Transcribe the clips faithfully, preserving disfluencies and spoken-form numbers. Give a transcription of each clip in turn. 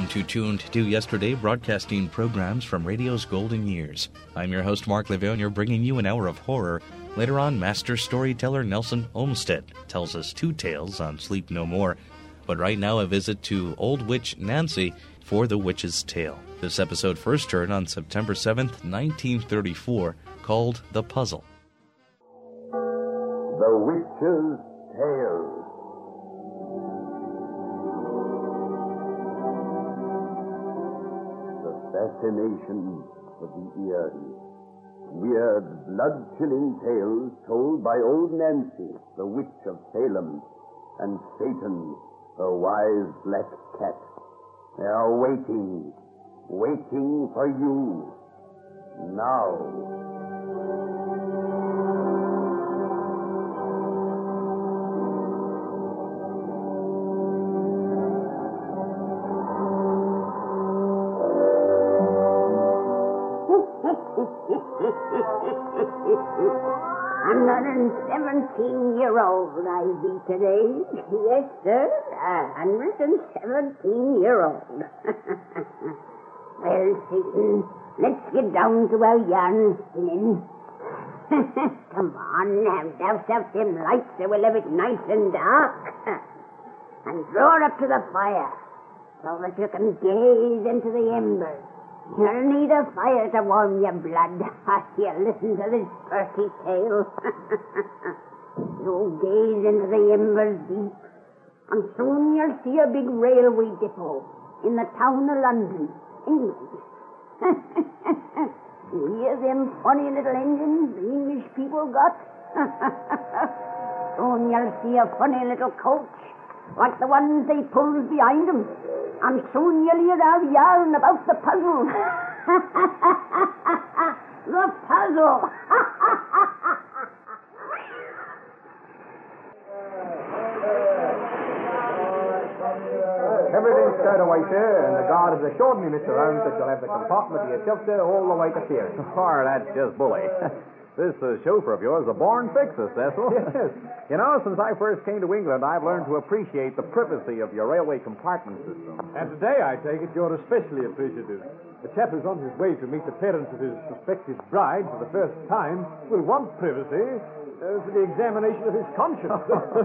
to Tuned to Yesterday, broadcasting programs from radio's golden years. I'm your host, Mark Levin. You're bringing you an hour of horror. Later on, master storyteller Nelson Olmsted tells us two tales on Sleep No More. But right now, a visit to Old Witch Nancy for The Witch's Tale. This episode first aired on September seventh, nineteen thirty-four, called The Puzzle. The Witch's Tale. Fascination of the eerie, weird, blood-chilling tales told by old Nancy, the witch of Salem, and Satan, the wise black cat. They are waiting, waiting for you. Now. one hundred seventeen year old I be today. Yes, sir, a hundred and seventeen year old. Well, Satan, let's get down to our yarn spinning. Come on, have doused out them lights so we'll have it nice and dark. And draw up to the fire so that you can gaze into the embers. You'll need a fire to warm your blood. You listen to this pretty tale. You gaze into the embers deep, and soon you'll see a big railway depot in the town of London, England. You hear them funny little engines the English people got? Soon you'll see a funny little coach like the ones they pulled behind them. And soon you'll hear our yarn about the puzzle. The puzzle. Everything's stowed away, sir, and the guard has assured me, Mister Holmes, that you'll have the compartment to yourself, sir, all the way to Theory. Oh, that's just bully. This uh, chauffeur of yours is a born fixer, Cecil. Yes. You know, since I first came to England, I've learned to appreciate the privacy of your railway compartment system. And today, I take it, you're especially appreciative. The chap who's on his way to meet the parents of his prospective bride for the first time will want privacy uh, for the examination of his conscience.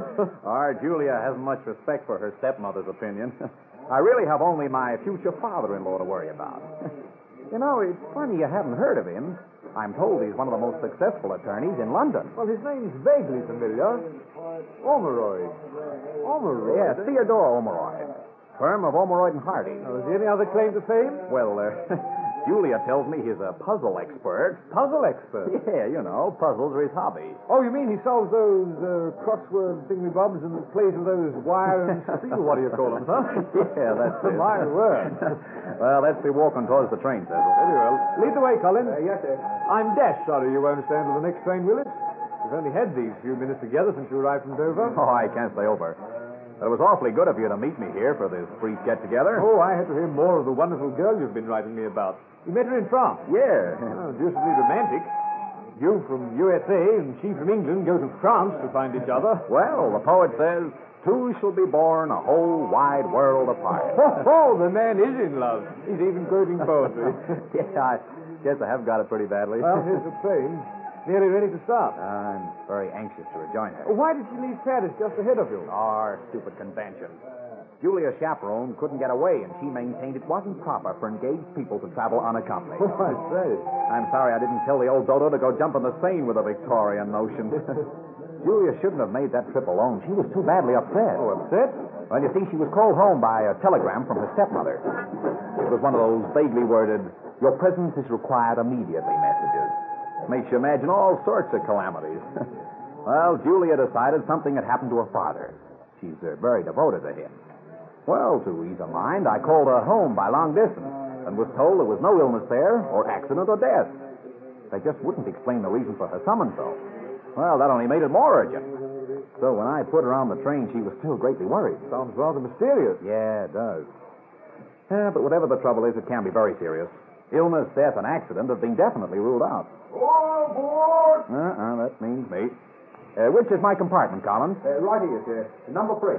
Our Julia hasn't much respect for her stepmother's opinion. I really have only my future father-in-law to worry about. You know, it's funny you haven't heard of him. I'm told he's one of the most successful attorneys in London. Well, his name's vaguely familiar. Ormeroyd. Ormeroyd? Yes, Theodore Ormeroyd. Firm of Ormeroyd and Hardy. Oh, is there any other claim to fame? Well, uh, Julia tells me he's a puzzle expert. Puzzle expert? Yeah, you know, puzzles are his hobby. Oh, you mean he solves those uh, crossword thingamabobs and plays with those wire and steel, what do you call them, huh? Yeah, that's it. My word. Well, let's be walking towards the train, Cecil. Very well. Lead the way, Colin. Uh, yes, sir. I'm dash sorry you won't stand till the next train, Willis. We've only had these few minutes together since you arrived from Dover. Oh, I can't stay over. But it was awfully good of you to meet me here for this brief get-together. Oh, I had to hear more of the wonderful girl you've been writing me about. You met her in France. Yeah. Oh, deucedly romantic. You from U S A and she from England go to France to find each other. Well, the poet says, two shall be born a whole wide world apart. Oh, oh, the man is in love. He's even quoting poetry. Yeah, I guess I have got it pretty badly. Well, here's the train. Nearly ready to start. I'm very anxious to rejoin her. Why did she leave Paris just ahead of you? Our stupid convention. Julia's chaperone couldn't get away, and she maintained it wasn't proper for engaged people to travel unaccompanied. Oh, I say. I'm sorry I didn't tell the old dodo to go jump in the Seine with a Victorian notion. Julia shouldn't have made that trip alone. She was too badly upset. Oh, upset? Well, you see, she was called home by a telegram from her stepmother. It was one of those vaguely worded, "Your presence is required immediately" messages. Makes you imagine all sorts of calamities. Well, Julia decided something had happened to her father. She's uh, very devoted to him. Well, to ease her mind, I called her home by long distance and was told there was no illness there or accident or death. They just wouldn't explain the reason for her summons, though. Well, that only made it more urgent. So when I put her on the train, she was still greatly worried. Sounds rather mysterious. Yeah, it does. Yeah, but whatever the trouble is, it can be very serious. Illness, death, and accident have been definitely ruled out. All aboard! Uh-uh, that means me. Uh, which is my compartment, Collins? Uh, right here, sir. Number three.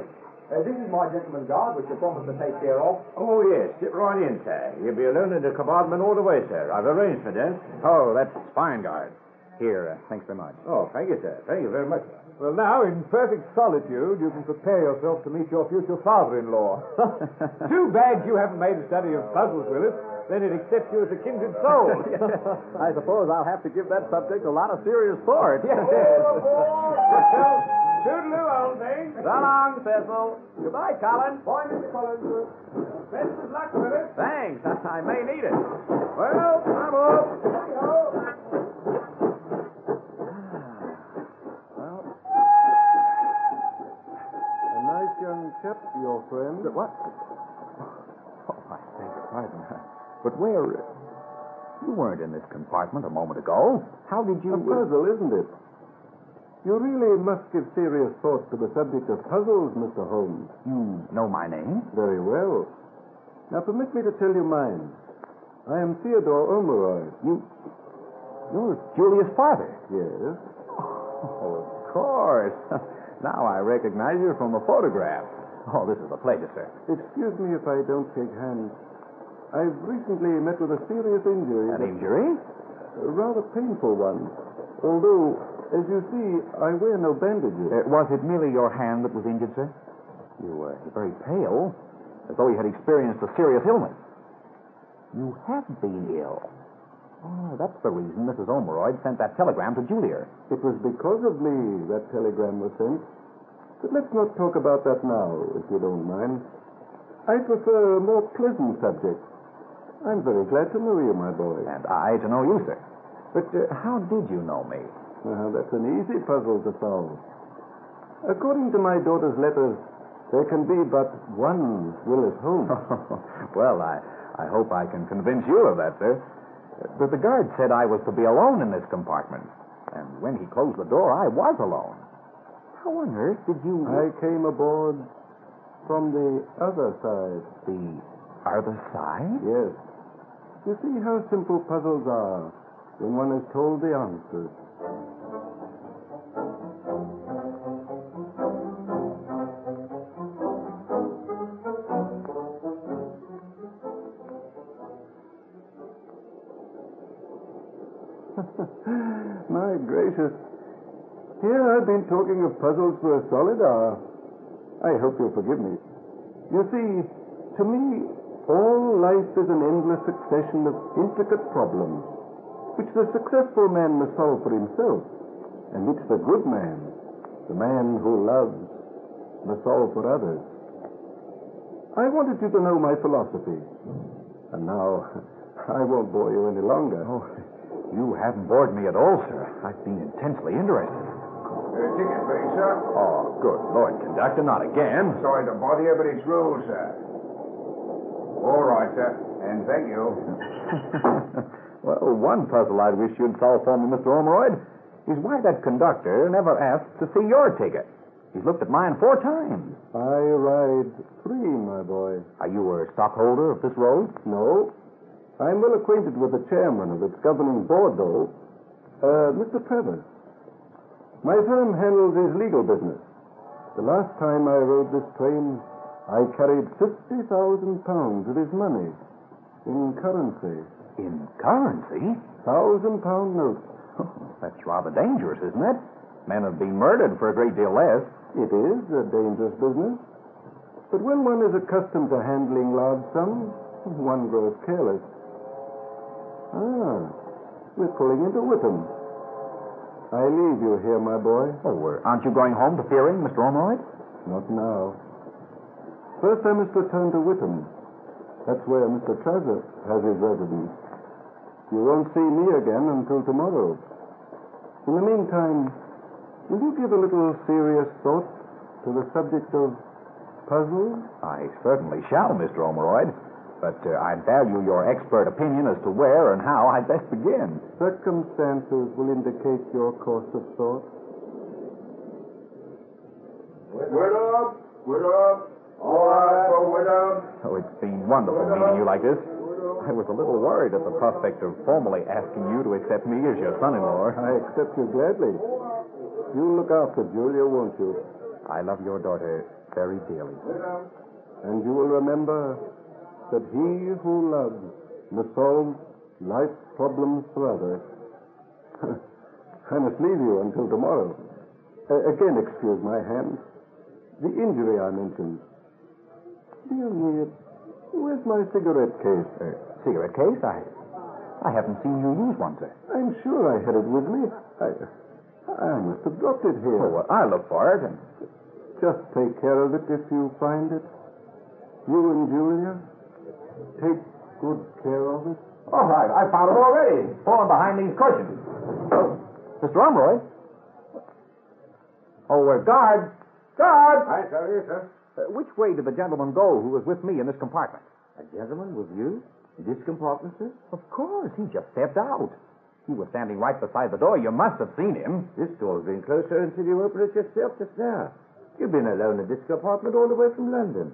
Uh, this is my gentleman guard, which you promised to take care of. Oh, yes. Sit right in, sir. You'll be alone in the compartment all the way, sir. I've arranged for that. Oh, that's fine, guard. Here, uh, thanks very much. Oh, thank you, sir. Thank you very much. Well, now, in perfect solitude, you can prepare yourself to meet your future father-in-law. Too bad you haven't made a study of puzzles, Willis. Then he'd accept you as a kindred soul. I suppose I'll have to give that subject a lot of serious thought. Yes. Toodaloo, old thing. So long, Cecil. Goodbye, Colin. Bye, Mister Collins. Best of luck, Willis. Thanks. I may need it. Well, I'm off. Well, a nice young chap, your friend. what? Oh, I beg your pardon. But where... You weren't in this compartment a moment ago. How did you... A puzzle, isn't it? You really must give serious thought to the subject of puzzles, Mister Holmes. You know my name? Very well. Now, permit me to tell you mine. I am Theodore Omeroyd. You... You're Julia's father. Yes. Oh, of course. Now I recognize you from the photograph. Oh, this is a pleasure, sir. Excuse me if I don't shake hands. I've recently met with a serious injury. An injury? A rather painful one. Although, as you see, I wear no bandages. Uh, was it merely your hand that was injured, sir? You were very pale, as though you had experienced a serious illness. You have been ill. Oh, that's the reason Missus Omeroyd sent that telegram to Julia. It was because of me that telegram was sent. But let's not talk about that now, if you don't mind. I prefer a more pleasant subject. I'm very glad to know you, my boy. And I to know you, sir. But uh, how did you know me? Well, that's an easy puzzle to solve. According to my daughter's letters, there can be but one Willis Holmes. Well, I, I hope I can convince you of that, sir. But the guard said I was to be alone in this compartment. And when he closed the door, I was alone. How on earth did you... I came aboard from the other side. The other side? Yes. You see how simple puzzles are when one is told the answers. My gracious. Here I've been talking of puzzles for a solid hour. I hope you'll forgive me. You see, to me, all life is an endless succession of intricate problems, which the successful man must solve for himself, and which the good man, the man who loves, must solve for others. I wanted you to know my philosophy, and now I won't bore you any longer. Oh, you haven't bored me at all, sir. I've been intensely interested. Uh, ticket, please, sir. Oh, good Lord, conductor, not again. Sorry to bother you, but it's rules, sir. All right, sir. And thank you. Well, one puzzle I'd wish you'd solve for me, Mister Omeroyd, is why that conductor never asked to see your ticket. He's looked at mine four times. I ride free, my boy. Are you a stockholder of this road? No. I'm well acquainted with the chairman of its governing board, though. Uh, Mister Travers. My firm handles his legal business. The last time I rode this train, I carried fifty thousand pounds of his money in currency. In currency? Thousand-pound notes. Oh, that's rather dangerous, isn't it? Men have been murdered for a great deal less. It is a dangerous business. But when one is accustomed to handling large sums, one grows careless. Ah, we're pulling into Whittam. I leave you here, my boy. Oh, uh, aren't you going home to Fearing, Mister Omeroyd? Not now. First, I must return to Whittam. That's where Mister Travers has his residence. You won't see me again until tomorrow. In the meantime, will you give a little serious thought to the subject of puzzles? I certainly shall, Mister Omeroyd. But uh, I value your expert opinion as to where and how I'd best begin. Circumstances will indicate your course of thought. Whittam! Whittam! All right for Whittam! Oh, it's been wonderful meeting you like this. I was a little worried at the prospect of formally asking you to accept me as your son-in-law. I accept you gladly. You'll look after Julia, won't you? I love your daughter very dearly. And you will remember that he who loves must solve life's problems for others. I must leave you until tomorrow. Uh, again, excuse my hand. The injury I mentioned. Dear me, where's my cigarette case? Uh, cigarette case? I I haven't seen you use one, sir. I'm sure I had it with me. I, I must have dropped it here. Oh, well, I'll look for it. And... Just take care of it if you find it. You and Julia, take good care of it. All right, I found it already. Fallen behind these cushions. Oh, Mister Umroy. Oh, uh, guard. Guard! Aye, sir, yes, sir. Uh, which way did the gentleman go who was with me in this compartment? A gentleman with you? In this compartment, sir? Of course, he just stepped out. He was standing right beside the door. You must have seen him. This door's been closed, sir, until you opened it yourself just now. You've been alone in this compartment all the way from London.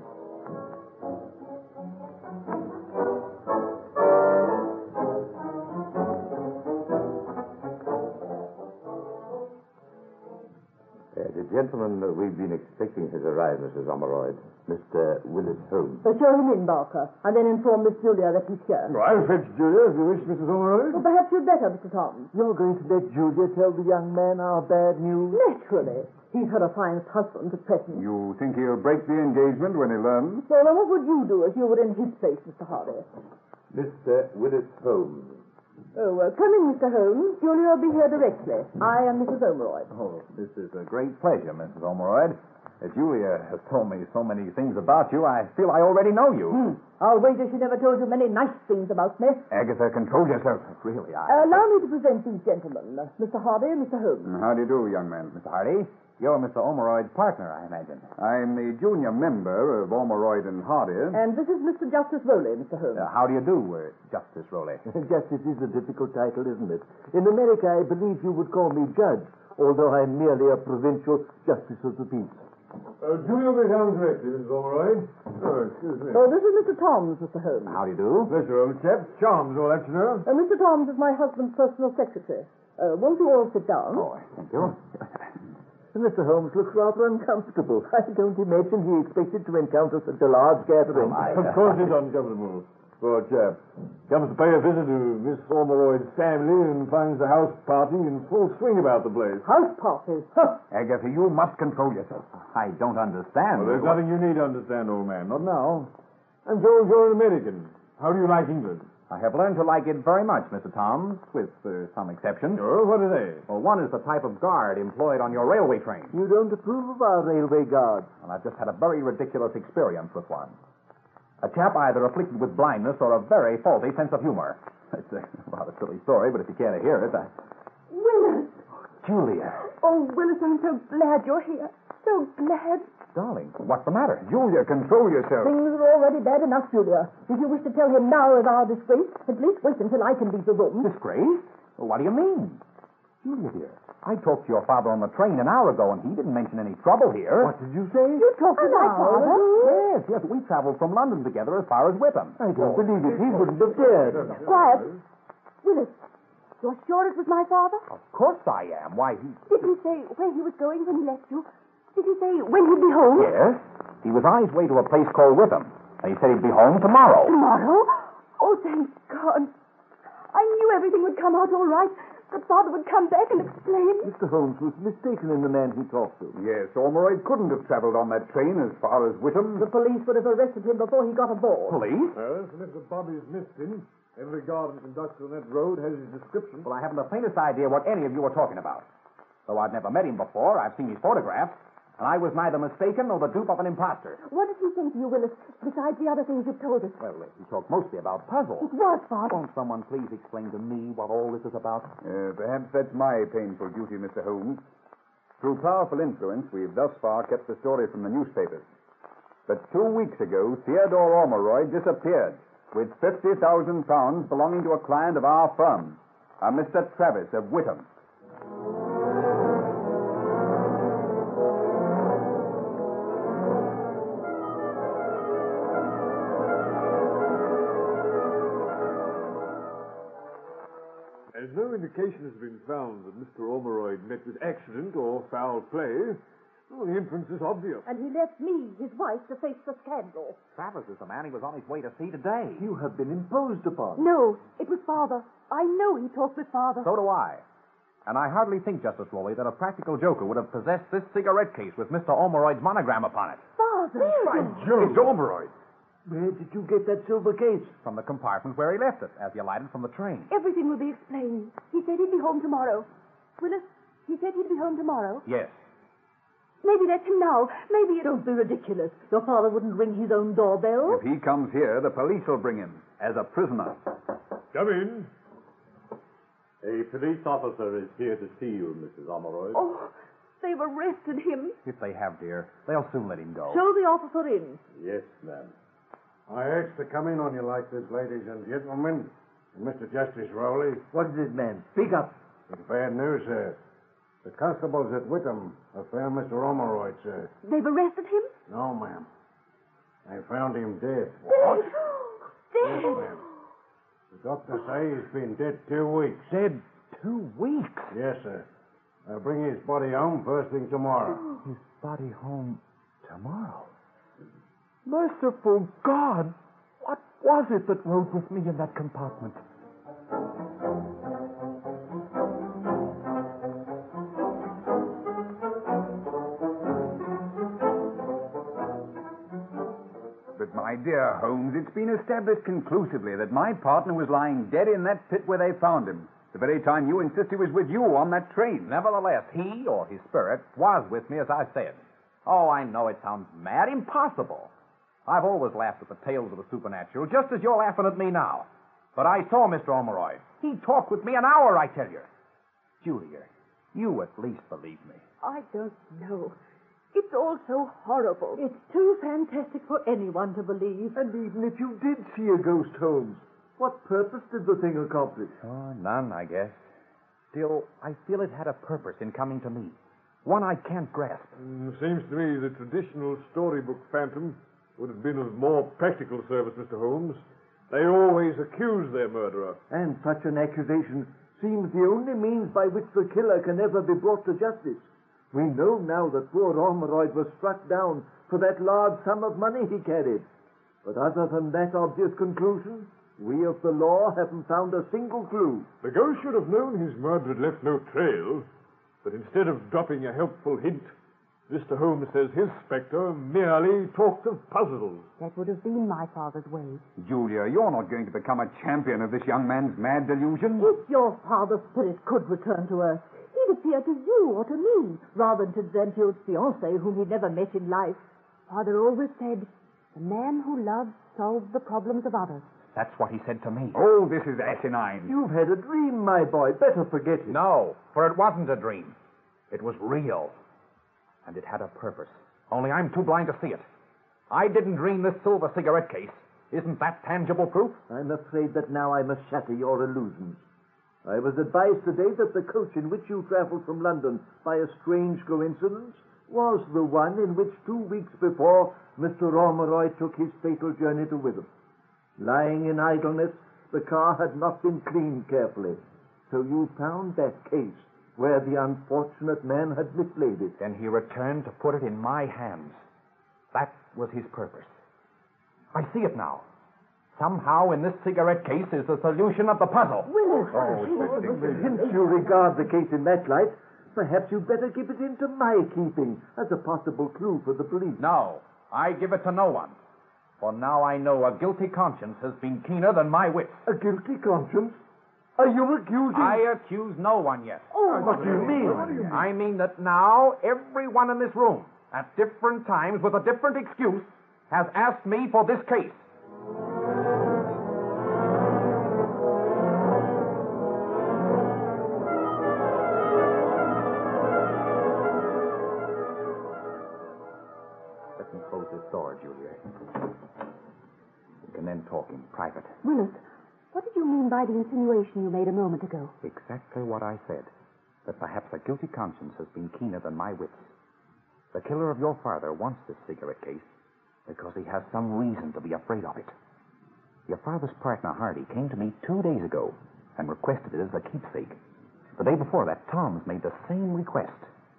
Uh, the gentleman that we've been expecting has arrived, Missus Ormeroyd. Mister Willis Holmes. Uh, show him in, Barker, and then inform Miss Julia that he's here. I'll fetch Julia if you wish, Missus Ormeroyd. Well, perhaps you'd better, Mister Tom. You're going to let Julia tell the young man our bad news? Naturally. He's her affianced husband at present. You think he'll break the engagement when he learns? Well, then what would you do if you were in his place, Mister Hardy? Mister Willis Holmes. Oh, uh, come in, Mister Holmes. Julia will be here directly. I am Missus Ormeroyd. Oh, this is a great pleasure, Missus Ormeroyd. Uh, Julia has told me so many things about you, I feel I already know you. Hmm. I'll wager she never told you many nice things about me. Agatha, control yourself. Really, I... Uh, allow me to present these gentlemen, uh, Mister Hardy and Mister Holmes. How do you do, young man? Mister Hardy, you're Mister Ormeroyd's partner, I imagine. I'm the junior member of Ormeroyd and Hardy. And this is Mister Justice Rowley, Mister Holmes. Uh, how do you do, uh, Justice Rowley? Justice is a difficult title, isn't it? In America, I believe you would call me judge, although I'm merely a provincial justice of the peace. Uh, Julia will be down directly, Missus Ormeroyd. Oh, excuse me. Oh, this is Mister Toms, Mister Holmes. How do you do? Pleasure, old chap. Charms, all that, you know. Uh, Mister Toms is my husband's personal secretary. Uh, won't you all sit down? Oh, thank you. Mister Holmes looks rather uncomfortable. I don't imagine he expected to encounter such a large gathering. Oh, my. Of course he's uncomfortable. Poor chap. Comes to pay a visit to Miss Ormeroyd's family and finds the house party in full swing about the place. House parties? Huh. Agatha, you must control yourself. I don't understand. Well, there's nothing you need to understand, old man. Not now. I'm told you're an American. How do you like England? I have learned to like it very much, Mister Toms, with uh, some exceptions. Oh, what are they? Well, one is the type of guard employed on your railway train. You don't approve of our railway guards. And I've just had a very ridiculous experience with one. A chap either afflicted with blindness or a very faulty sense of humor. It's a rather silly story, but if you care to hear it, I... Willis! Julia. Oh, Willis, I'm so glad you're here. So glad. Darling, what's the matter? Julia, control yourself. Things are already bad enough, Julia. If you wish to tell him now of our disgrace, at least wait until I can leave the room. Disgrace? Well, what do you mean? Julia, dear, I talked to your father on the train an hour ago, and he didn't mention any trouble here. What did you say? You talked to my father? Yes, yes, we traveled from London together as far as Whipham. I don't believe it. He wouldn't have dared. Quiet. Willis, you're sure it was my father? Of course I am. Why, he... Did he say where he was going when he left you? Did he say when he'd be home? Yes. He was on his way to a place called Whipham. And he said he'd be home tomorrow. Tomorrow? Oh, thank God. I knew everything would come out all right. That father would come back and explain. Mister Holmes was mistaken in the man he talked to. Yes, Ormeroyd couldn't have traveled on that train as far as Whitham. The police would have arrested him before he got aboard. Police? Well, if Mister Bobby's missed him, every guard and conductor on that road has his description. Well, I haven't the faintest idea what any of you are talking about. Though I've never met him before, I've seen his photographs. And I was neither mistaken nor the dupe of an imposter. What did he think to you, Willis, besides the other things you've told us? Well, he talked mostly about puzzles. It was, Father. Won't someone please explain to me what all this is about? Uh, perhaps that's my painful duty, Mister Holmes. Through powerful influence, we've thus far kept the story from the newspapers. But two weeks ago, Theodore Ormeroyd disappeared with fifty thousand pounds belonging to a client of our firm, a Mister Travis of Whitham. As no indication has been found that Mister Ormeroyd met with accident or foul play, Well, the inference is obvious. And he left me, his wife, to face the scandal. Travers is the man he was on his way to see today. You have been imposed upon. No, it was Father. I know he talked with Father. So do I. And I hardly think, Justice Rowley, that a practical joker would have possessed this cigarette case with Mister Ormeroyd's monogram upon it. Father! By Jove! It's Ormeroyd. Where did you get that silver case? From the compartment where he left it, as he alighted from the train. Everything will be explained. He said he'd be home tomorrow. Willis, he said he'd be home tomorrow. Yes. Maybe that's him now. Maybe it... Don't be ridiculous. Your father wouldn't ring his own doorbell. If he comes here, the police will bring him as a prisoner. Come in. A police officer is here to see you, Missus Ormeroyd. Oh, they've arrested him. If they have, dear, they'll soon let him go. Show the officer in. Yes, ma'am. I asked to come in on you like this, ladies and gentlemen. And Mister Justice Rowley. What is it, man? Speak up. It's bad news, sir. The constables at Wickham have found Mister Ormeroyd, sir. They've arrested him? No, ma'am. They found him dead. What? Yes, ma'am. The doctor say he's been dead two weeks. Dead two weeks? Yes, sir. They'll bring his body home first thing tomorrow. His body home tomorrow? Merciful God! What was it that rode with me in that compartment? But, my dear Holmes, it's been established conclusively that my partner was lying dead in that pit where they found him, the very time you insist he was with you on that train. Nevertheless, he, or his spirit, was with me, as I said. Oh, I know it sounds mad, impossible. I've always laughed at the tales of the supernatural, just as you're laughing at me now. But I saw Mister Ormeroyd. He talked with me an hour, I tell you. Julia, you at least believe me. I don't know. It's all so horrible. It's too fantastic for anyone to believe. And even if you did see a ghost, Holmes, what purpose did the thing accomplish? Oh, none, I guess. Still, I feel it had a purpose in coming to me. One I can't grasp. Mm, seems to me the traditional storybook phantom would have been of more practical service, Mister Holmes. They always accuse their murderer. And such an accusation seems the only means by which the killer can ever be brought to justice. We know now that poor Ormeroyd was struck down for that large sum of money he carried. But other than that obvious conclusion, we of the law haven't found a single clue. The ghost should have known his murderer had left no trail, but instead of dropping a helpful hint, Mister Holmes says his spectre merely talked of puzzles. That would have been my father's way. Julia, you're not going to become a champion of this young man's mad delusion. If your father's spirit could return to earth, he'd appear to you or to me, rather than to Zentio's fiancé, whom he'd never met in life. Father always said, the man who loves solves the problems of others. That's what he said to me. Oh, this is asinine. You've had a dream, my boy. Better forget it. No, for it wasn't a dream. It was real. And it had a purpose. Only I'm too blind to see it. I didn't dream this silver cigarette case. Isn't that tangible proof? I'm afraid that now I must shatter your illusions. I was advised today that the coach in which you traveled from London by a strange coincidence was the one in which two weeks before Mister Ormeroyd took his fatal journey to Witham. Lying in idleness, the car had not been cleaned carefully. So you found that case where the unfortunate man had mislaid it. Then he returned to put it in my hands. That was his purpose. I see it now. Somehow in this cigarette case is the solution of the puzzle. Willis! Oh, it's ridiculous. Since you regard the case in that light, perhaps you'd better give it into my keeping as a possible clue for the police. No, I give it to no one. For now I know a guilty conscience has been keener than my wits. A guilty conscience? Are you accusing... I accuse no one yet. Oh, what do you mean? I mean that now everyone in this room, at different times with a different excuse, has asked me for this case. Let me close this door, Julia. We can then talk in private. Willis, what did you mean by the insinuation you made a moment ago? Exactly what I said. That perhaps a guilty conscience has been keener than my wits. The killer of your father wants this cigarette case because he has some reason to be afraid of it. Your father's partner, Hardy, came to me two days ago and requested it as a keepsake. The day before that, Tom's made the same request.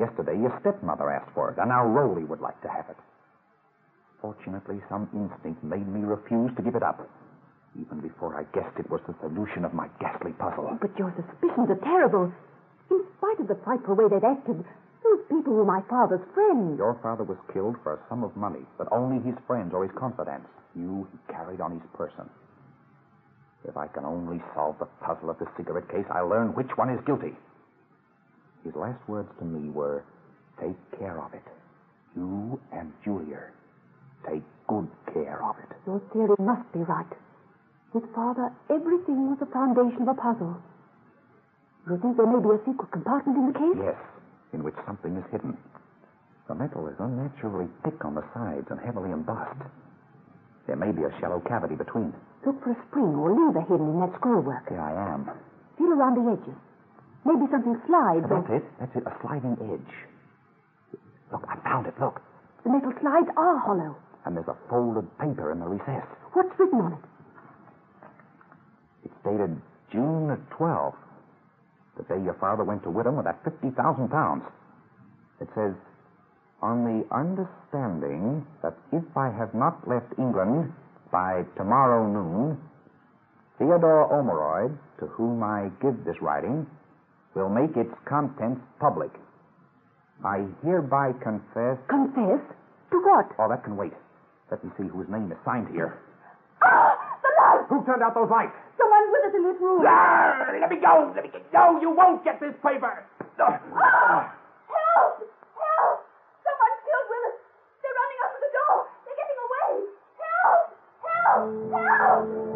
Yesterday, your stepmother asked for it, and now Rowley would like to have it. Fortunately, some instinct made me refuse to give it up, even before I guessed it was the solution of my ghastly puzzle. Oh, but your suspicions are terrible. In spite of the frightful way they'd acted, those people were my father's friends. Your father was killed for a sum of money that only his friends or his confidants knew he carried on his person. If I can only solve the puzzle of the cigarette case, I'll learn which one is guilty. His last words to me were, take care of it. You and Julia. Take good care of it. Your theory must be right. With Father, everything was the foundation of a puzzle. You think there may be a secret compartment in the case? Yes, in which something is hidden. The metal is unnaturally thick on the sides and heavily embossed. There may be a shallow cavity between. Look for a spring or lever hidden in that scrollwork. Here I am. Feel around the edges. Maybe something slides. That's or... it. That's it. A sliding edge. Look, I found it. Look. The metal slides are hollow. And there's a folded paper in the recess. What's written on it? It's dated June twelfth, the day your father went to Whittam with that fifty thousand pounds. It says, on the understanding that if I have not left England by tomorrow noon, Theodore Omeroyd, to whom I give this writing, will make its contents public. I hereby confess... Confess? To what? Oh, that can wait. Let me see whose name is signed here. Ah! The light! Who turned out those lights? Someone's with us in this room. Ah, let me go! Let me go! No, you won't get this paper! Ah! Help! Help! Someone's killed Willis. They're running up to the door. They're getting away. Help! Help! Help!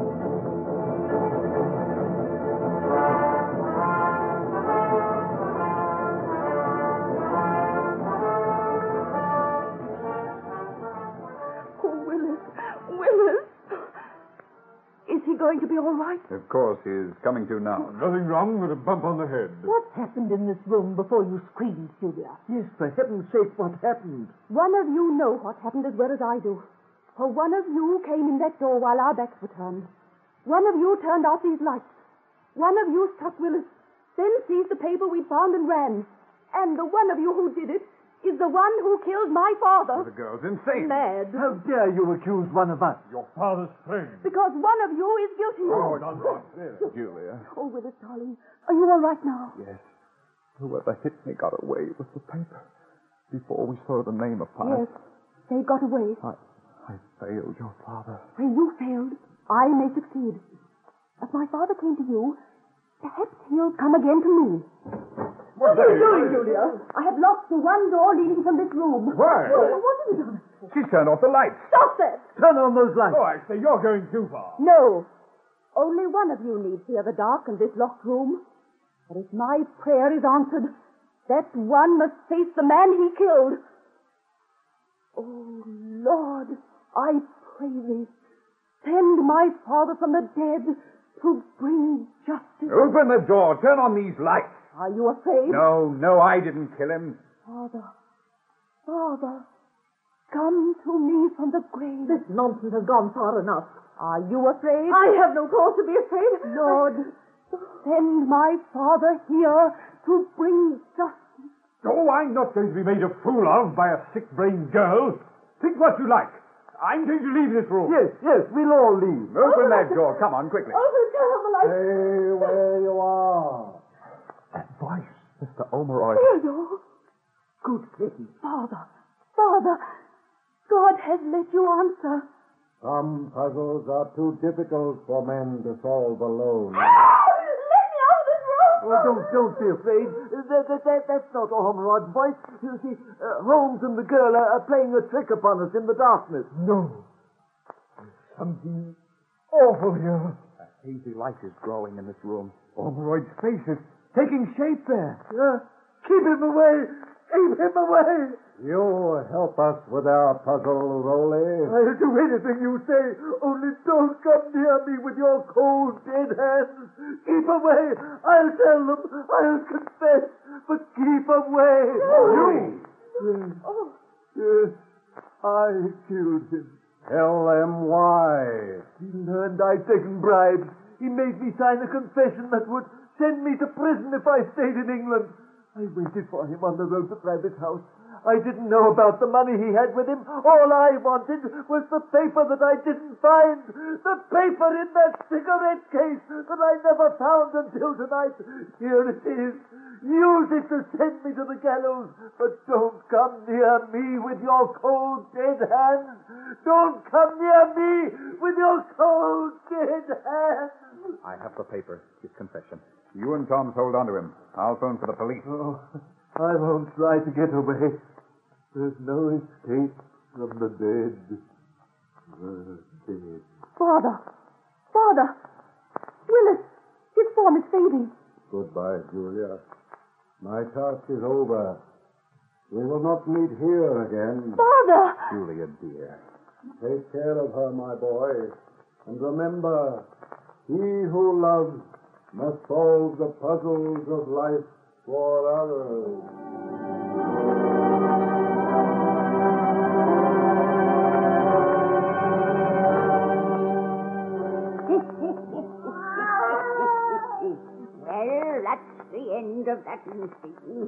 Going to be all right? Of course, he's coming to now. Nothing wrong with a bump on the head. What happened in this room before you screamed, Julia? Yes, for heaven's sake, what happened? One of you know what happened as well as I do. For one of you came in that door while our backs were turned. One of you turned out these lights. One of you struck Willis, then seized the paper we'd found and ran. And the one of you who did it is the one who killed my father. The girl's insane. Mad. How dare you accuse one of us? Your father's friend. Because one of you is guilty. Oh, don't run. Julia. Oh, Willis, darling. Are you all right now? Yes. Whoever hit me got away with the paper before we saw the name upon Yes. it. They got away. I, I failed your father. When you failed, I may succeed. If my father came to you, perhaps he'll come again to me. What are you doing, Julia? I have locked the one door leading from this room. Why? Oh, what have you done? She's turned off the lights. Stop that! Turn on those lights. Oh, I say, you're going too far. No. Only one of you need fear the dark in this locked room. But if my prayer is answered, that one must face the man he killed. Oh, Lord, I pray thee, send my father from the dead to bring justice. Open the door. Turn on these lights. Are you afraid? No, no, I didn't kill him. Father, Father, come to me from the grave. This nonsense has gone far enough. Are you afraid? I have no cause to be afraid. Lord, send my father here to bring justice. Oh, I'm not going to be made a fool of by a sick-brained girl. Think what you like. I'm going to leave this room. Yes, yes, we'll all leave. Open that door. Come on, quickly. Open, turn on the light. Stay where you are. That voice, Mister Omeroyd. Theodore. Good heavens. Father, Father, God has let you answer. Some puzzles are too difficult for men to solve alone. Let me out of this room. Oh, don't, don't be afraid. That, that, that, that's not Ormerod's voice. You see, uh, Holmes and the girl are, are playing a trick upon us in the darkness. No. There's something awful here. A hazy light is growing in this room. Omeroyd's face is taking shape there. Uh, keep him away. Keep him away. You help us with our puzzle, Rowley. I'll do anything you say. Only don't come near me with your cold, dead hands. Keep away. I'll tell them. I'll confess. But keep away. You! Yes. Yes. I killed him. Tell them why. He learned I'd taken bribes. He made me sign a confession that would send me to prison if I stayed in England. I waited for him on the road to Rabbit's house. I didn't know about the money he had with him. All I wanted was the paper that I didn't find. The paper in that cigarette case that I never found until tonight. Here it is. Use it to send me to the gallows. But don't come near me with your cold, dead hands. Don't come near me with your cold, dead hands. I have the paper. His confession. You and Tom's hold on to him. I'll phone for the police. Oh, I won't try to get away. There's no escape from the dead. The dead. Father! Father! Willis! His form is fading. Goodbye, Julia. My task is over. We will not meet here again. Father! Julia, dear. Take care of her, my boy. And remember, he who loves must solve the puzzles of life for others. Well, that's the end of that scene.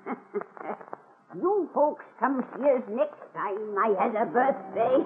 You folks come see us next time I had a birthday.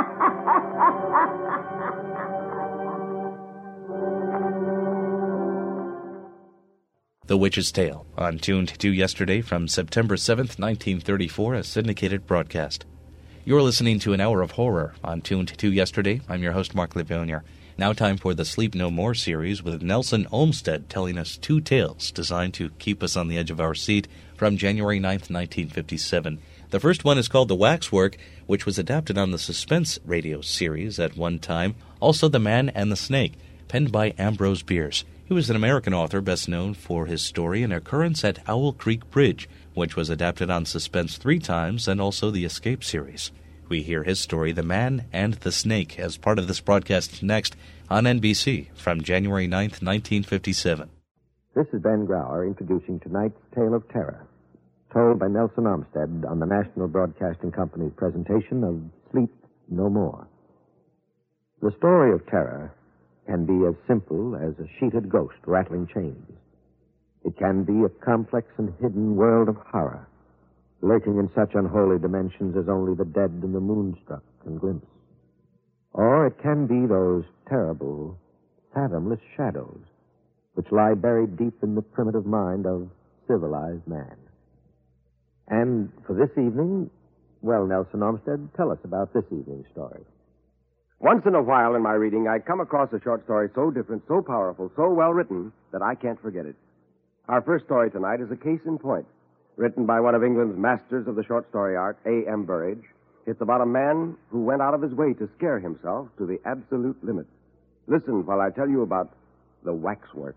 The Witch's Tale, on Tuned to Yesterday from September seventh, nineteen thirty-four, a syndicated broadcast. You're listening to an hour of horror on Tuned to Yesterday. I'm your host, Mark Livonia. Now time for the Sleep No More series with Nelson Olmsted telling us two tales designed to keep us on the edge of our seat from January ninth, nineteen fifty-seven. The first one is called The Waxwork, which was adapted on the Suspense radio series at one time. Also The Man and the Snake, penned by Ambrose Bierce. He was an American author best known for his story An Occurrence at Owl Creek Bridge, which was adapted on Suspense three times, and also the Escape series. We hear his story, The Man and the Snake, as part of this broadcast next on N B C from January ninth, nineteen fifty-seven. This is Ben Grauer introducing tonight's Tale of Terror, told by Nelson Olmsted on the National Broadcasting Company's presentation of Sleep No More. The story of terror can be as simple as a sheeted ghost rattling chains. It can be a complex and hidden world of horror, lurking in such unholy dimensions as only the dead and the moonstruck can glimpse. Or it can be those terrible, fathomless shadows which lie buried deep in the primitive mind of civilized man. And for this evening, well, Nelson Olmsted, tell us about this evening's story. Once in a while in my reading, I come across a short story so different, so powerful, so well written, that I can't forget it. Our first story tonight is a case in point, written by one of England's masters of the short story art, A M Burridge. It's about a man who went out of his way to scare himself to the absolute limit. Listen while I tell you about The Waxwork.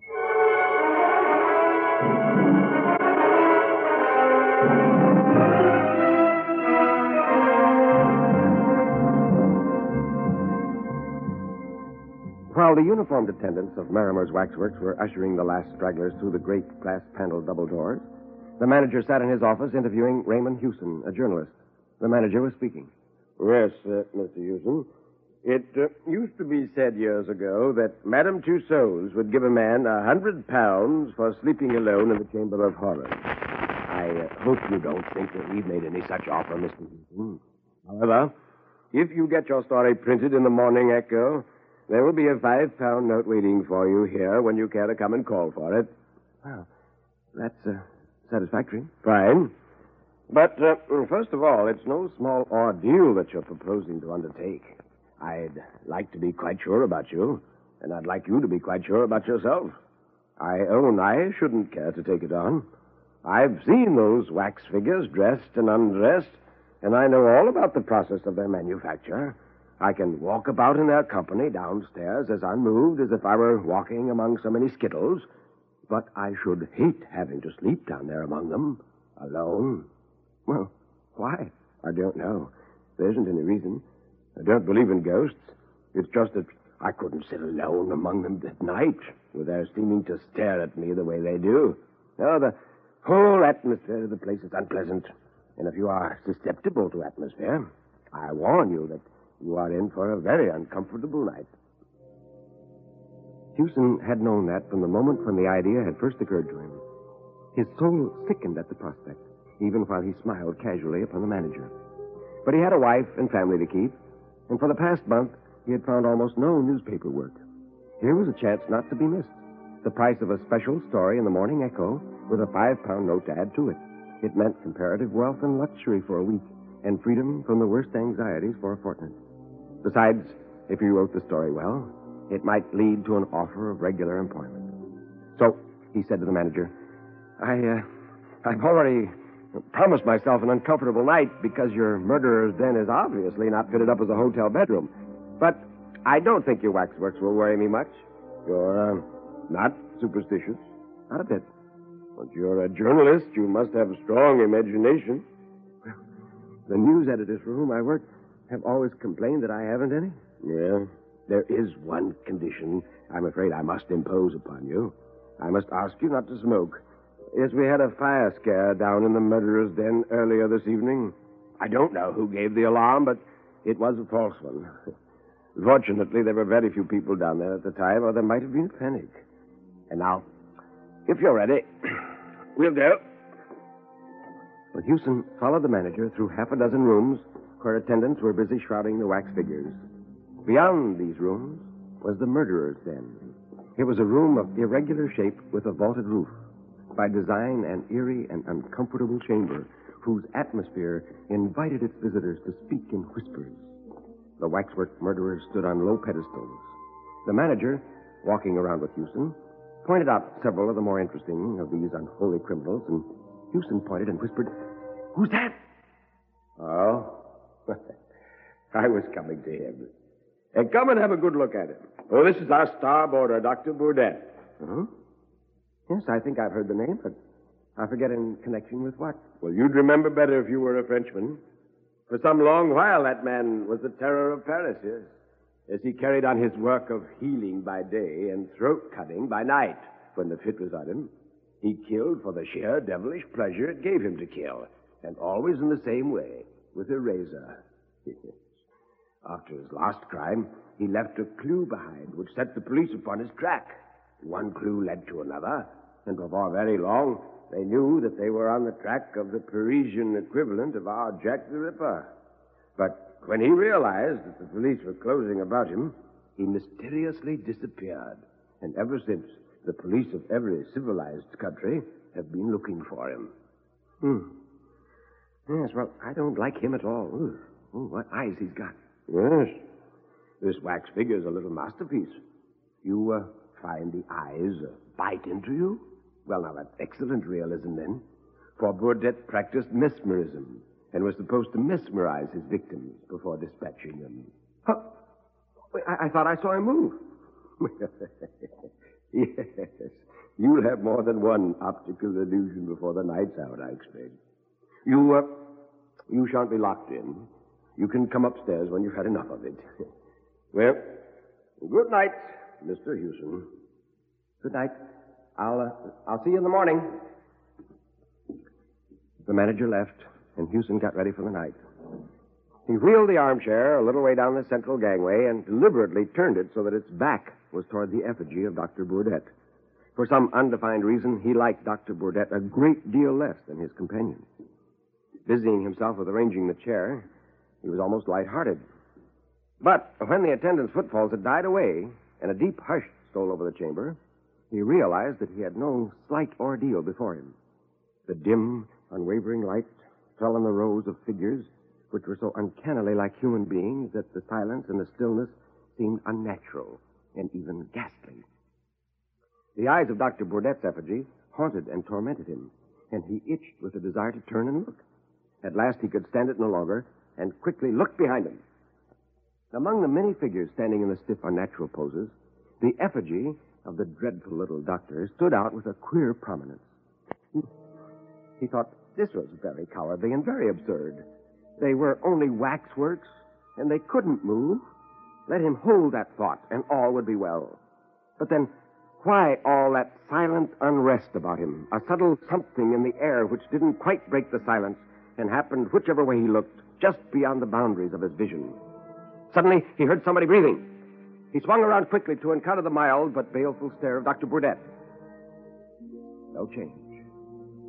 While the uniformed attendants of Marimer's Waxworks were ushering the last stragglers through the great glass-paneled double doors, the manager sat in his office interviewing Raymond Hewson, a journalist. The manager was speaking. Yes, uh, Mister Hewson. It uh, used to be said years ago that Madame Tussauds would give a man a hundred pounds for sleeping alone in the Chamber of Horrors. I uh, hope you don't think that we've made any such offer, Mister Hewson. However, if you get your story printed in the Morning Echo, there will be a five-pound note waiting for you here when you care to come and call for it. Well, that's uh, satisfactory. Fine. But, uh, first of all, it's no small ordeal that you're proposing to undertake. I'd like to be quite sure about you, and I'd like you to be quite sure about yourself. I own I shouldn't care to take it on. I've seen those wax figures dressed and undressed, and I know all about the process of their manufacture. I can walk about in their company downstairs as unmoved as if I were walking among so many skittles, but I should hate having to sleep down there among them, alone. Well, why? I don't know. There isn't any reason. I don't believe in ghosts. It's just that I couldn't sit alone among them at night, with their seeming to stare at me the way they do. No, the whole atmosphere of the place is unpleasant. And if you are susceptible to atmosphere, I warn you that you are in for a very uncomfortable night. Hewson had known that from the moment when the idea had first occurred to him. His soul sickened at the prospect, even while he smiled casually upon the manager. But he had a wife and family to keep, and for the past month, he had found almost no newspaper work. Here was a chance not to be missed. The price of a special story in the Morning Echo with a five-pound note to add to it. It meant comparative wealth and luxury for a week, and freedom from the worst anxieties for a fortnight. Besides, if he wrote the story well, it might lead to an offer of regular employment. So, he said to the manager, I, uh, I've already promised myself an uncomfortable night because your murderer's den is obviously not fitted up as a hotel bedroom. But I don't think your waxworks will worry me much. You're, uh, not superstitious. Not a bit. But you're a journalist. You must have a strong imagination. Well, the news editors for whom I work have always complained that I haven't any. Yeah. There is one condition I'm afraid I must impose upon you. I must ask you not to smoke. Yes, we had a fire scare down in the murderer's den earlier this evening. I don't know who gave the alarm, but it was a false one. Fortunately, there were very few people down there at the time, or there might have been panic. And now, if you're ready, we'll go. Well, Houston followed the manager through half a dozen rooms where attendants were busy shrouding the wax figures. Beyond these rooms was the murderer's den. It was a room of irregular shape with a vaulted roof. By design, an eerie and uncomfortable chamber whose atmosphere invited its visitors to speak in whispers. The waxwork murderers stood on low pedestals. The manager, walking around with Houston, pointed out several of the more interesting of these unholy criminals, and Houston pointed and whispered, Who's that? Oh, I was coming to him. Hey, come and have a good look at him. Oh, this is our starboarder, Doctor Burdett. Uh-huh. Yes, I think I've heard the name, but I forget in connection with what. Well, you'd remember better if you were a Frenchman. For some long while, that man was the terror of Paris, yes. As he carried on his work of healing by day and throat-cutting by night when the fit was on him. He killed for the sheer devilish pleasure it gave him to kill, and always in the same way, with a razor. After his last crime, he left a clue behind which set the police upon his track. One clue led to another, and before very long, they knew that they were on the track of the Parisian equivalent of our Jack the Ripper. But when he realized that the police were closing about him, he mysteriously disappeared. And ever since, the police of every civilized country have been looking for him. Hmm. Yes, well, I don't like him at all. Ooh, ooh, what eyes he's got. Yes. This wax figure's a little masterpiece. You, uh, find the eyes uh, bite into you? Well, now, that's excellent realism, then. For Burdett practiced mesmerism and was supposed to mesmerize his victims before dispatching them. Huh? I, I thought I saw him move. Yes. You'll have more than one optical illusion before the night's out, I expect. You, uh, you shan't be locked in. You can come upstairs when you've had enough of it. Well, good night, Mister Houston. Good night. I'll, uh, I'll see you in the morning. The manager left, and Houston got ready for the night. He wheeled the armchair a little way down the central gangway and deliberately turned it so that its back was toward the effigy of Doctor Burdett. For some undefined reason, he liked Doctor Burdett a great deal less than his companion. Busying himself with arranging the chair, he was almost lighthearted. But when the attendant's footfalls had died away and a deep hush stole over the chamber, he realized that he had no slight ordeal before him. The dim, unwavering light fell on the rows of figures which were so uncannily like human beings that the silence and the stillness seemed unnatural and even ghastly. The eyes of Doctor Burdett's effigy haunted and tormented him, and he itched with a desire to turn and look. At last he could stand it no longer and quickly looked behind him. Among the many figures standing in the stiff, unnatural poses, the effigy of the dreadful little doctor stood out with a queer prominence. He thought this was very cowardly and very absurd. They were only waxworks, and they couldn't move. Let him hold that thought, and all would be well. But then, why all that silent unrest about him? A subtle something in the air which didn't quite break the silence and happened whichever way he looked, just beyond the boundaries of his vision. Suddenly, he heard somebody breathing. He swung around quickly to encounter the mild but baleful stare of Doctor Burdett. No change.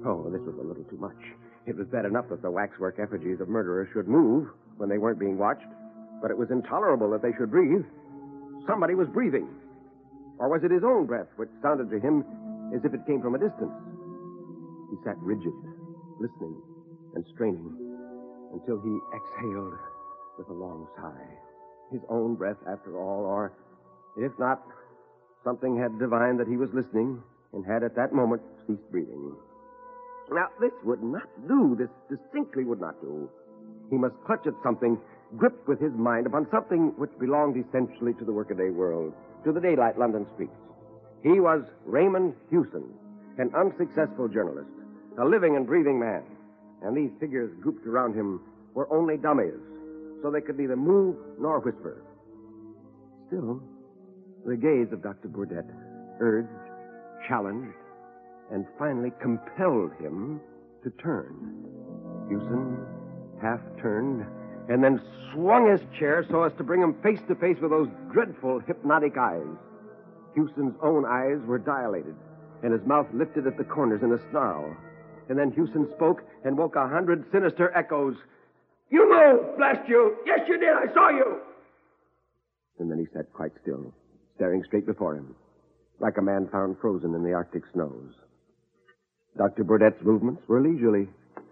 Oh, this was a little too much. It was bad enough that the waxwork effigies of murderers should move when they weren't being watched, but it was intolerable that they should breathe. Somebody was breathing. Or was it his own breath, which sounded to him as if it came from a distance? He sat rigid, listening and straining, until he exhaled with a long sigh. His own breath, after all, or, if not, something had divined that he was listening and had at that moment ceased breathing. Now, this would not do. This distinctly would not do. He must clutch at something, grip with his mind upon something which belonged essentially to the workaday world, to the daylight London streets. He was Raymond Hewson, an unsuccessful journalist, a living and breathing man. And these figures grouped around him were only dummies, so they could neither move nor whisper. Still, the gaze of Doctor Burdett urged, challenged, and finally compelled him to turn. Hewson half turned and then swung his chair so as to bring him face to face with those dreadful hypnotic eyes. Hewson's own eyes were dilated, and his mouth lifted at the corners in a snarl. And then Hewson spoke and woke a hundred sinister echoes. "You moved, blast you! Yes, you did! I saw you!" And then he sat quite still, staring straight before him, like a man found frozen in the Arctic snows. Doctor Burdett's movements were leisurely.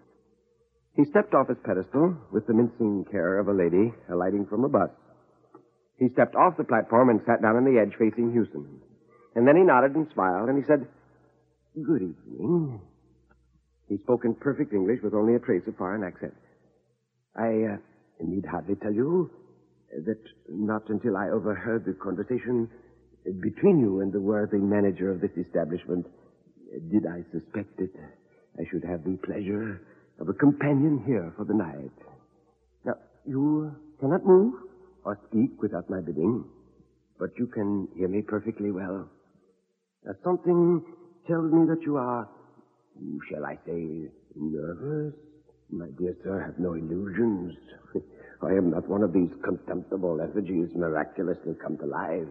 He stepped off his pedestal with the mincing care of a lady alighting from a bus. He stepped off the platform and sat down on the edge facing Hewson. And then he nodded and smiled, and he said, "Good evening." He spoke in perfect English with only a trace of foreign accent. I uh, need hardly tell you that not until I overheard the conversation between you and the worthy manager of this establishment did I suspect that I should have the pleasure of a companion here for the night. Now, you cannot move or speak without my bidding, but you can hear me perfectly well. Now, something tells me that you are, shall I say, nervous? My dear sir, have no illusions. I am not one of these contemptible effigies miraculously come to life.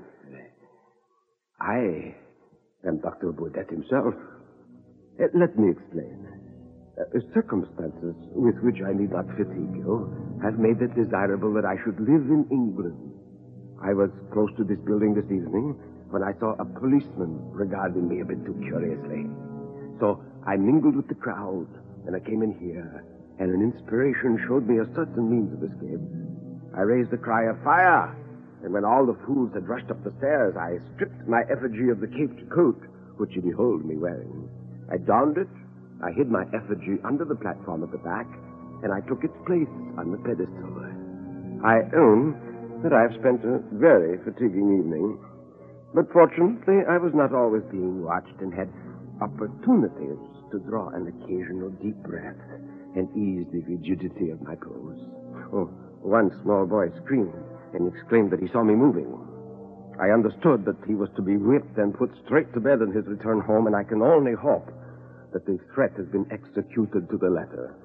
I am Doctor Burdett himself. Uh, let me explain. Uh, circumstances with which I need not fatigue you have made it desirable that I should live in England. I was close to this building this evening when I saw a policeman regarding me a bit too curiously. So I mingled with the crowd, and I came in here, and an inspiration showed me a certain means of escape. I raised the cry of fire, and when all the fools had rushed up the stairs, I stripped my effigy of the caped coat, which you behold me wearing. I donned it, I hid my effigy under the platform at the back, and I took its place on the pedestal. I own that I have spent a very fatiguing evening, but fortunately I was not always being watched and had opportunities to draw an occasional deep breath and ease the rigidity of my pose. Oh, one small boy screamed and exclaimed that he saw me moving. I understood that he was to be whipped and put straight to bed on his return home, and I can only hope that the threat has been executed to the letter.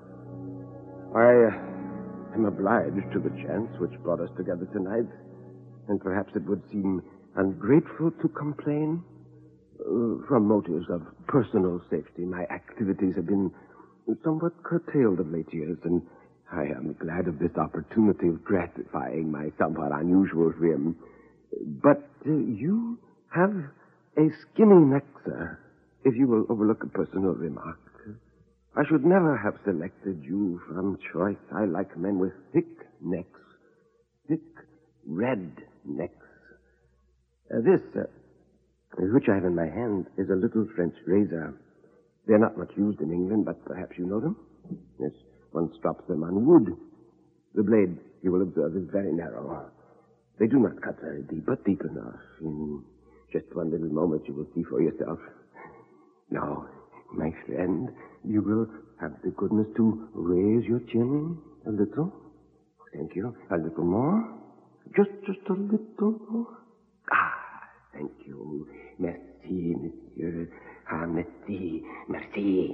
I uh, am obliged to the chance which brought us together tonight, and perhaps it would seem ungrateful to complain. Uh, from motives of personal safety, my activities have been somewhat curtailed of late years, and I am glad of this opportunity of gratifying my somewhat unusual whim. But uh, you have a skinny neck, sir, if you will overlook a personal remark. I should never have selected you from choice. I like men with thick necks, thick red necks. Uh, this, uh, which I have in my hand, is a little French razor. They're not much used in England, but perhaps you know them? Yes, one strops them on wood. The blade, you will observe, is very narrow. They do not cut very deep, but deep enough. In just one little moment, you will see for yourself. Now, my friend, you will have the goodness to raise your chin a little. Thank you. A little more. Just, just a little more. Ah, thank you. Merci, monsieur. Ah, merci, merci.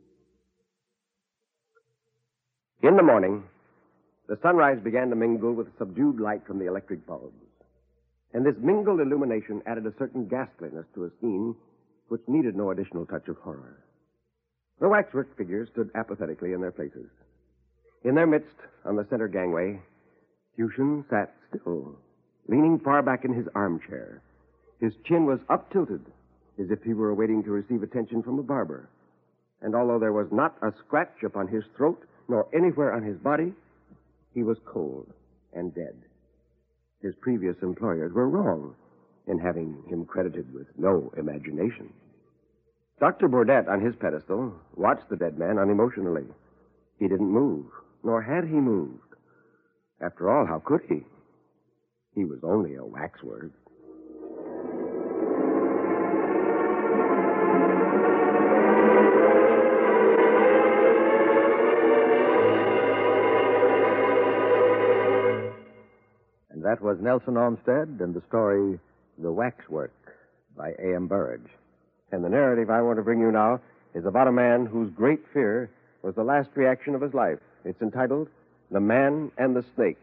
In the morning, the sunrise began to mingle with the subdued light from the electric bulbs. And this mingled illumination added a certain ghastliness to a scene which needed no additional touch of horror. The waxwork figures stood apathetically in their places. In their midst, on the center gangway, Fuchsian sat still, leaning far back in his armchair. His chin was up-tilted, as if he were waiting to receive attention from a barber. And although there was not a scratch upon his throat, nor anywhere on his body, he was cold and dead. His previous employers were wrong in having him credited with no imagination. Doctor Burdett, on his pedestal, watched the dead man unemotionally. He didn't move, nor had he moved. After all, how could he? He was only a waxwork. And that was Nelson Olmsted and the story The Waxwork by A M Burridge. And the narrative I want to bring you now is about a man whose great fear was the last reaction of his life. It's entitled The Man and the Snake.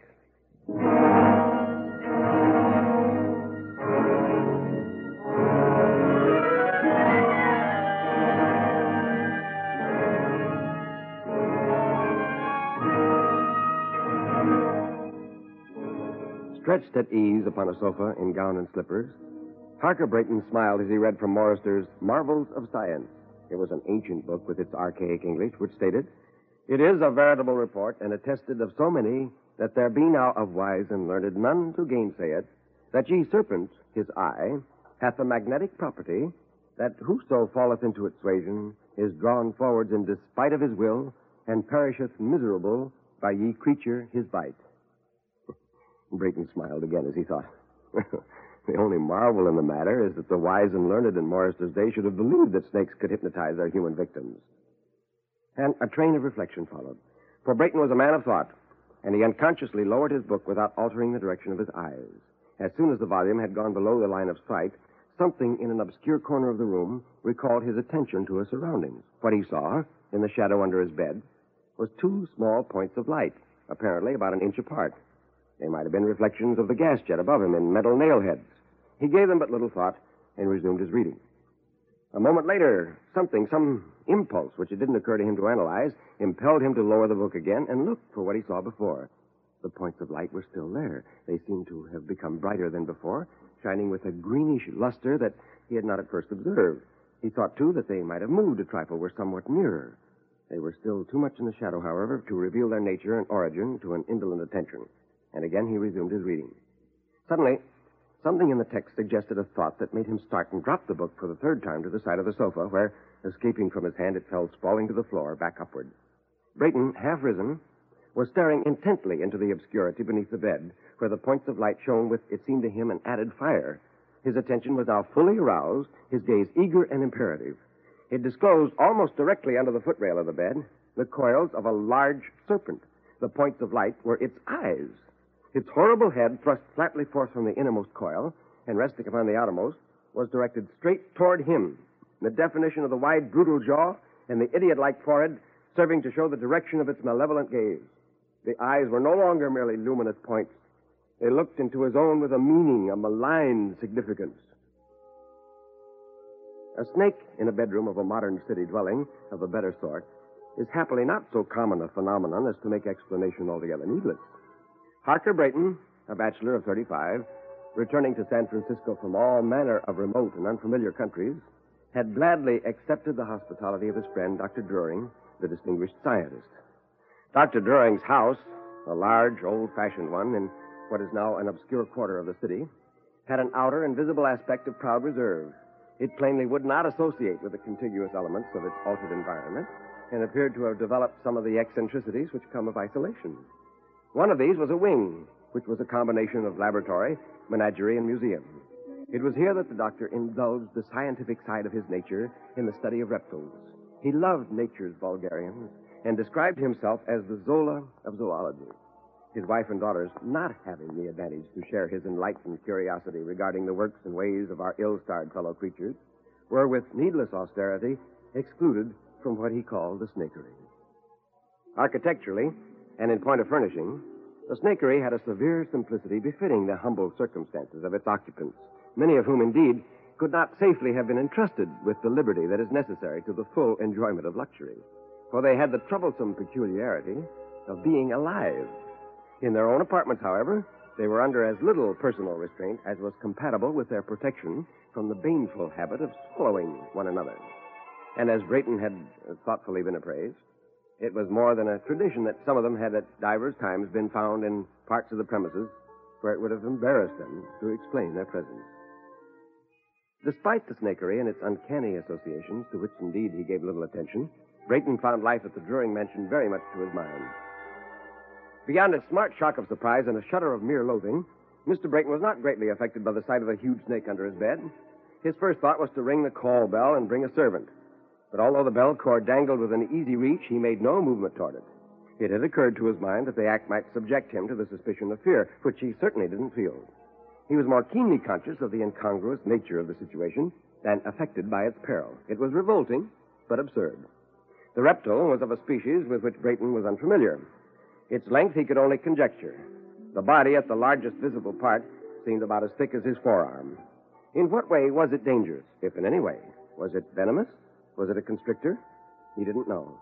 Stretched at ease upon a sofa in gown and slippers, Harker Brayton smiled as he read from Morrister's Marvels of Science. It was an ancient book with its archaic English, which stated, "It is a veritable report, and attested of so many, that there be now of wise and learned none to gainsay it, that ye serpent, his eye, hath a magnetic property, that whoso falleth into its suasion is drawn forwards in despite of his will, and perisheth miserable by ye creature his bite." Brayton smiled again as he thought, the only marvel in the matter is that the wise and learned in Morrister's day should have believed that snakes could hypnotize their human victims. And a train of reflection followed. For Brayton was a man of thought, and he unconsciously lowered his book without altering the direction of his eyes. As soon as the volume had gone below the line of sight, something in an obscure corner of the room recalled his attention to his surroundings. What he saw, in the shadow under his bed, was two small points of light, apparently about an inch apart. They might have been reflections of the gas jet above him in metal nail heads. He gave them but little thought and resumed his reading. A moment later, something, some impulse, which it didn't occur to him to analyze, impelled him to lower the book again and look for what he saw before. The points of light were still there. They seemed to have become brighter than before, shining with a greenish luster that he had not at first observed. He thought, too, that they might have moved a trifle, were somewhat nearer. They were still too much in the shadow, however, to reveal their nature and origin to an indolent attention. And again he resumed his reading. Suddenly, something in the text suggested a thought that made him start and drop the book for the third time to the side of the sofa, where, escaping from his hand, it fell sprawling to the floor, back upward. Brayton, half risen, was staring intently into the obscurity beneath the bed, where the points of light shone with, it seemed to him, an added fire. His attention was now fully aroused, his gaze eager and imperative. It disclosed, almost directly under the footrail of the bed, the coils of a large serpent. The points of light were its eyes. Its horrible head, thrust flatly forth from the innermost coil, and resting upon the outermost, was directed straight toward him. The definition of the wide, brutal jaw and the idiot-like forehead serving to show the direction of its malevolent gaze. The eyes were no longer merely luminous points. They looked into his own with a meaning, a malign significance. A snake in a bedroom of a modern city dwelling of a better sort is happily not so common a phenomenon as to make explanation altogether needless. Harker Brayton, a bachelor of thirty-five, returning to San Francisco from all manner of remote and unfamiliar countries, had gladly accepted the hospitality of his friend, Doctor Druring, the distinguished scientist. Doctor Druring's house, a large, old-fashioned one in what is now an obscure quarter of the city, had an outer and visible aspect of proud reserve. It plainly would not associate with the contiguous elements of its altered environment, and appeared to have developed some of the eccentricities which come of isolation. One of these was a wing, which was a combination of laboratory, menagerie, and museum. It was here that the doctor indulged the scientific side of his nature in the study of reptiles. He loved nature's vulgarians and described himself as the Zola of zoology. His wife and daughters, not having the advantage to share his enlightened curiosity regarding the works and ways of our ill-starred fellow creatures, were with needless austerity excluded from what he called the snakery. Architecturally, and in point of furnishing, the snakery had a severe simplicity befitting the humble circumstances of its occupants, many of whom, indeed, could not safely have been entrusted with the liberty that is necessary to the full enjoyment of luxury, for they had the troublesome peculiarity of being alive. In their own apartments, however, they were under as little personal restraint as was compatible with their protection from the baneful habit of swallowing one another. And as Brayton had thoughtfully been appraised, it was more than a tradition that some of them had at divers times been found in parts of the premises where it would have embarrassed them to explain their presence. Despite the snakery and its uncanny associations, to which indeed he gave little attention, Brayton found life at the Druring mansion very much to his mind. Beyond a smart shock of surprise and a shudder of mere loathing, Mister Brayton was not greatly affected by the sight of a huge snake under his bed. His first thought was to ring the call bell and bring a servant. But although the bell cord dangled within easy reach, he made no movement toward it. It had occurred to his mind that the act might subject him to the suspicion of fear, which he certainly didn't feel. He was more keenly conscious of the incongruous nature of the situation than affected by its peril. It was revolting, but absurd. The reptile was of a species with which Brayton was unfamiliar. Its length he could only conjecture. The body at the largest visible part seemed about as thick as his forearm. In what way was it dangerous, if in any way? Was it venomous? Was it a constrictor? He didn't know.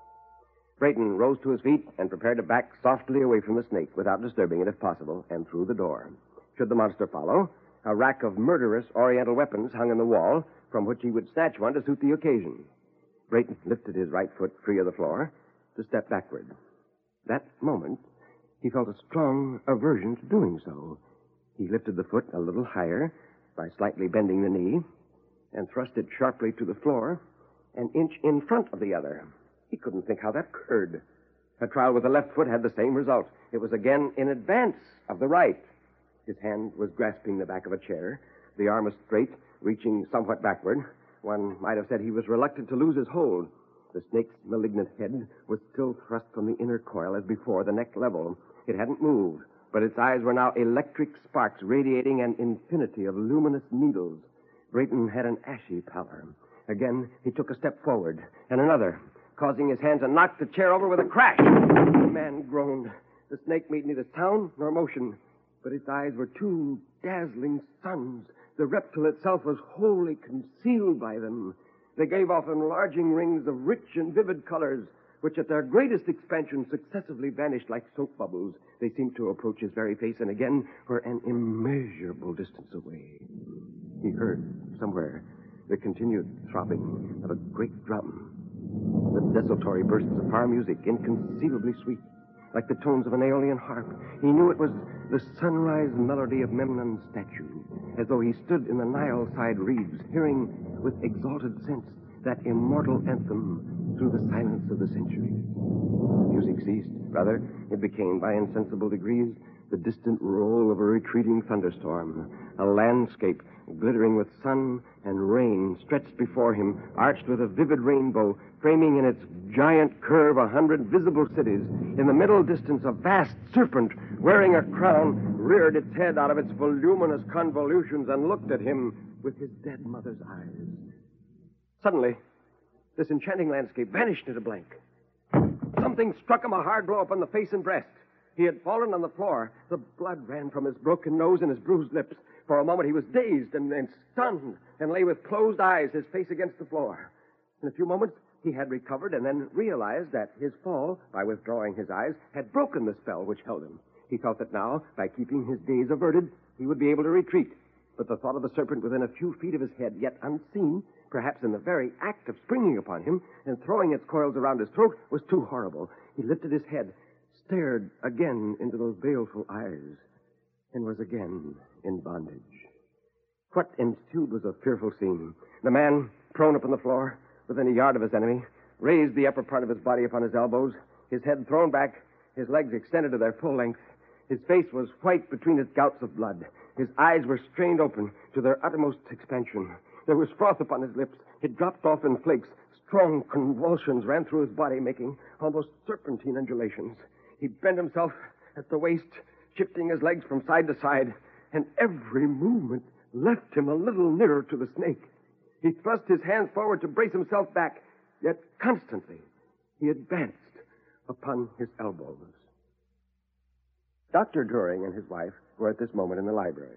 Brayton rose to his feet and prepared to back softly away from the snake without disturbing it if possible, and through the door. Should the monster follow, a rack of murderous oriental weapons hung in the wall, from which he would snatch one to suit the occasion. Brayton lifted his right foot free of the floor to step backward. That moment, he felt a strong aversion to doing so. He lifted the foot a little higher by slightly bending the knee and thrust it sharply to the floor, an inch in front of the other. He couldn't think how that occurred. A trial with the left foot had the same result. It was again in advance of the right. His hand was grasping the back of a chair. The arm was straight, reaching somewhat backward. One might have said he was reluctant to lose his hold. The snake's malignant head was still thrust from the inner coil as before, the neck level. It hadn't moved, but its eyes were now electric sparks radiating an infinity of luminous needles. Brayton had an ashy pallor. Again, he took a step forward, and another, causing his hand to knock the chair over with a crash. The man groaned. The snake made neither sound nor motion, but its eyes were two dazzling suns. The reptile itself was wholly concealed by them. They gave off enlarging rings of rich and vivid colors, which at their greatest expansion successively vanished like soap bubbles. They seemed to approach his very face and again were an immeasurable distance away. He heard, somewhere, the continued throbbing of a great drum. The desultory bursts of far music, inconceivably sweet, like the tones of an Aeolian harp. He knew it was the sunrise melody of Memnon's statue, as though he stood in the Nile-side reeds, hearing with exalted sense that immortal anthem through the silence of the centuries. Music ceased. Rather, it became, by insensible degrees, the distant roll of a retreating thunderstorm. A landscape glittering with sun and rain stretched before him, arched with a vivid rainbow, framing in its giant curve a hundred visible cities. In the middle distance, a vast serpent, wearing a crown, reared its head out of its voluminous convolutions and looked at him with his dead mother's eyes. Suddenly, this enchanting landscape vanished into blank. Something struck him a hard blow upon the face and breast. He had fallen on the floor. The blood ran from his broken nose and his bruised lips. For a moment, he was dazed and, and stunned and lay with closed eyes, his face against the floor. In a few moments, he had recovered and then realized that his fall, by withdrawing his eyes, had broken the spell which held him. He felt that now, by keeping his gaze averted, he would be able to retreat. But the thought of the serpent within a few feet of his head, yet unseen, perhaps in the very act of springing upon him and throwing its coils around his throat, was too horrible. He lifted his head, stared again into those baleful eyes, and was again in bondage. What ensued was a fearful scene. The man, prone upon the floor, within a yard of his enemy, raised the upper part of his body upon his elbows, his head thrown back, his legs extended to their full length. His face was white between its gouts of blood. His eyes were strained open to their uttermost expansion. There was froth upon his lips. It dropped off in flakes. Strong convulsions ran through his body, making almost serpentine undulations. He bent himself at the waist, shifting his legs from side to side, and every movement left him a little nearer to the snake. He thrust his hands forward to brace himself back, yet constantly he advanced upon his elbows. Doctor Druring and his wife were at this moment in the library.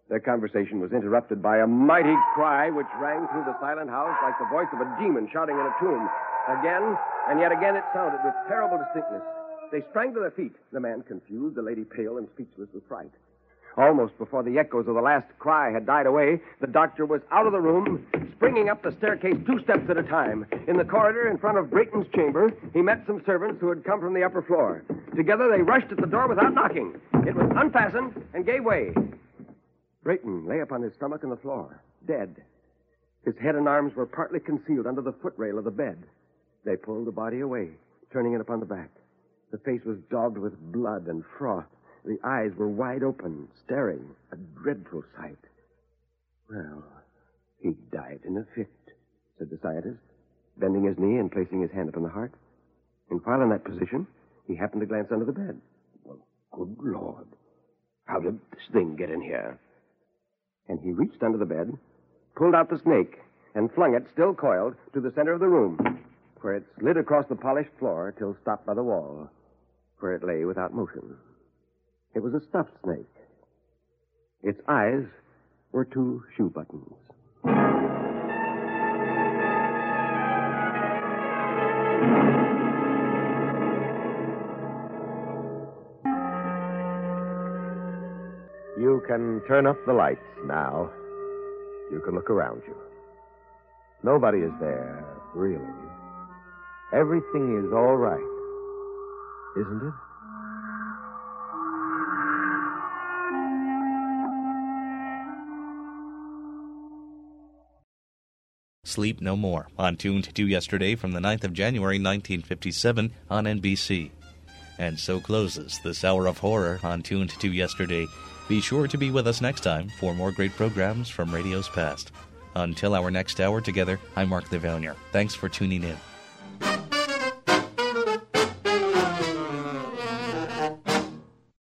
Their conversation was interrupted by a mighty cry which rang through the silent house like the voice of a demon shouting in a tomb. Again, and yet again it sounded with terrible distinctness. They sprang to their feet, the man confused, the lady pale and speechless with fright. Almost before the echoes of the last cry had died away, the doctor was out of the room, springing up the staircase two steps at a time. In the corridor in front of Brayton's chamber, he met some servants who had come from the upper floor. Together they rushed at the door without knocking. It was unfastened and gave way. Brayton lay upon his stomach on the floor, dead. His head and arms were partly concealed under the footrail of the bed. They pulled the body away, turning it upon the back. The face was daubed with blood and froth. The eyes were wide open, staring, a dreadful sight. Well, he died in a fit, said the scientist, bending his knee and placing his hand upon the heart. And while in that position, he happened to glance under the bed. Well, good Lord, how did this thing get in here? And he reached under the bed, pulled out the snake, and flung it, still coiled, to the center of the room, where it slid across the polished floor till stopped by the wall, where it lay without motion. It was a stuffed snake. Its eyes were two shoe buttons. You can turn up the lights now. You can look around you. Nobody is there, really. Everything is all right, isn't it? Sleep No More, on Tuned to Yesterday from the ninth of January, nineteen fifty-seven on N B C. And so closes this hour of horror on Tuned to Yesterday. Be sure to be with us next time for more great programs from radio's past. Until our next hour together, I'm Mark Livonier. Thanks for tuning in.